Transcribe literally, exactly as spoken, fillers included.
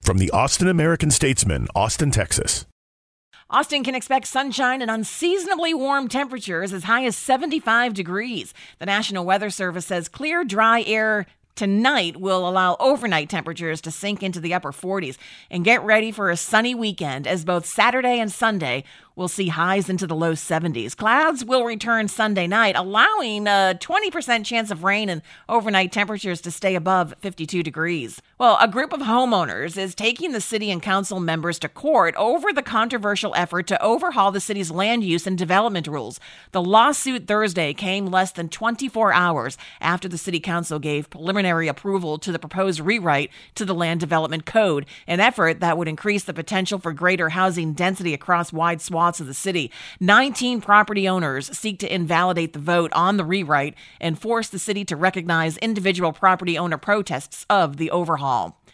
From the Austin American-Statesman, Austin, Texas. Austin can expect sunshine and unseasonably warm temperatures as high as seventy-five degrees. The National Weather Service says clear, dry air tonight will allow overnight temperatures to sink into the upper forties. And get ready for a sunny weekend, as both Saturday and Sunday will see highs into the low seventies. Clouds will return Sunday night, allowing a twenty percent chance of rain and overnight temperatures to stay above fifty-two degrees. Well, a group of homeowners is taking the city and council members to court over the controversial effort to overhaul the city's land use and development rules. The lawsuit Thursday came less than twenty-four hours after the city council gave preliminary approval to the proposed rewrite to the Land Development Code, an effort that would increase the potential for greater housing density across wide swaths of the city. nineteen property owners seek to invalidate the vote on the rewrite and force the city to recognize individual property owner protests of the overhaul.